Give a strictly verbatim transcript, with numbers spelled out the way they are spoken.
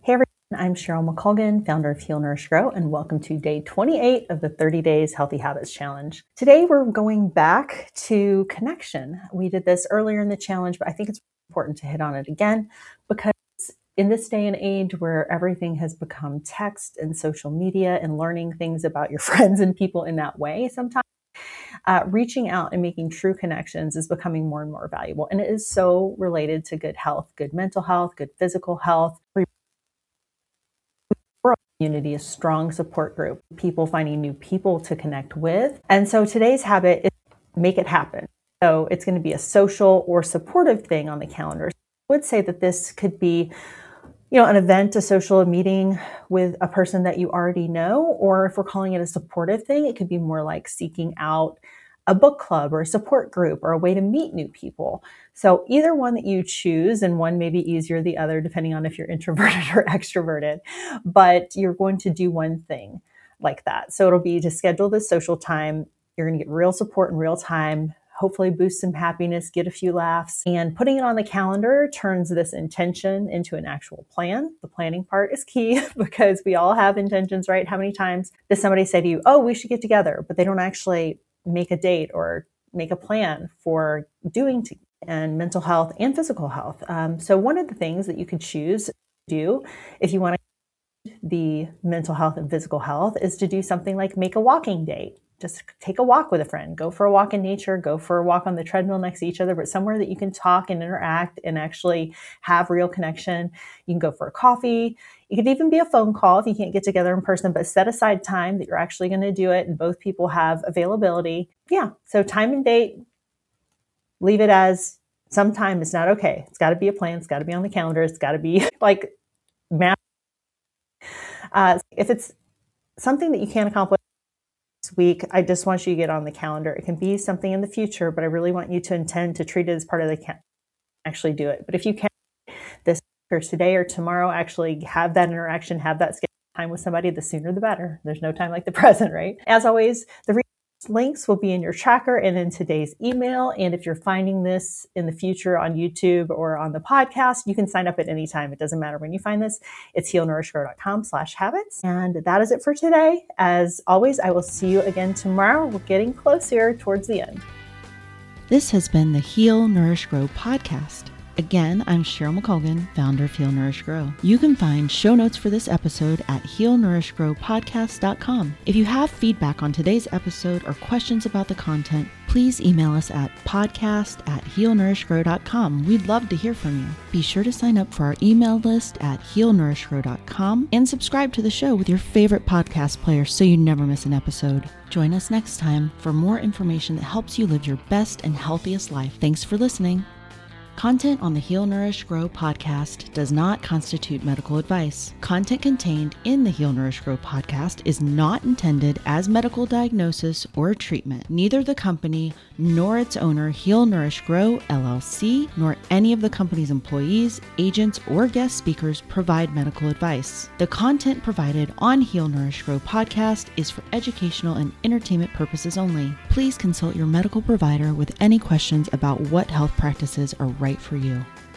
Hey everyone, I'm Cheryl McColgan, founder of Heal, Nourish, Grow, and welcome to day twenty-eight of the thirty days Healthy Habits Challenge. Today we're going back to connection. We did this earlier in the challenge, but I think it's important to hit on it again because in this day and age where everything has become text and social media and learning things about your friends and people in that way sometimes, Uh, reaching out and making true connections is becoming more and more valuable. And it is so related to good health, good mental health, good physical health. Community, a strong support group, people finding new people to connect with. And so today's habit is make it happen. So it's going to be a social or supportive thing on the calendar. I would say that this could be, you know, an event, a social meeting with a person that you already know, or if we're calling it a supportive thing, it could be more like seeking out a book club or a support group or a way to meet new people. So either one that you choose, and one may be easier than the other, depending on if you're introverted or extroverted, but you're going to do one thing like that. So it'll be to schedule this social time. You're going to get real support in real time, hopefully boost some happiness, get a few laughs, and putting it on the calendar turns this intention into an actual plan. The planning part is key because we all have intentions, right? How many times does somebody say to you, oh, we should get together, but they don't actually make a date or make a plan for doing together, and mental health and physical health. Um, so one of the things that you could choose to do if you want to the mental health and physical health is to do something like make a walking date. Just take a walk with a friend, go for a walk in nature, go for a walk on the treadmill next to each other, but somewhere that you can talk and interact and actually have real connection. You can go for a coffee. It could even be a phone call if you can't get together in person, but set aside time that you're actually going to do it and both people have availability. Yeah, so time and date, leave it as sometime is not okay. It's got to be a plan. It's got to be on the calendar. It's got to be like math. Uh, if it's something that you can't accomplish this week, I just want you to get on the calendar. It can be something in the future, but I really want you to intend to treat it as part of the calendar, actually do it. But if you can this or today or tomorrow, actually have that interaction, have that time with somebody, the sooner the better. There's no time like the present, right? As always, the links will be in your tracker and in today's email. And if you're finding this in the future on YouTube or on the podcast, you can sign up at any time. It doesn't matter when you find this. It's heal nourish grow dot com slash habits. And that is it for today. As always, I will see you again tomorrow. We're getting closer towards the end. This has been the Heal, Nourish, Grow podcast. Again, I'm Cheryl McColgan, founder of Heal, Nourish, Grow. You can find show notes for this episode at heal nourish grow podcast dot com. If you have feedback on today's episode or questions about the content, please email us at podcast at heal nourish grow dot com. We'd love to hear from you. Be sure to sign up for our email list at heal nourish grow dot com and subscribe to the show with your favorite podcast player so you never miss an episode. Join us next time for more information that helps you live your best and healthiest life. Thanks for listening. Content on the Heal, Nourish, Grow podcast does not constitute medical advice. Content contained in the Heal, Nourish, Grow podcast is not intended as medical diagnosis or treatment. Neither the company nor its owner, Heal, Nourish, Grow, L L C, nor any of the company's employees, agents, or guest speakers provide medical advice. The content provided on Heal, Nourish, Grow podcast is for educational and entertainment purposes only. Please consult your medical provider with any questions about what health practices are right for you.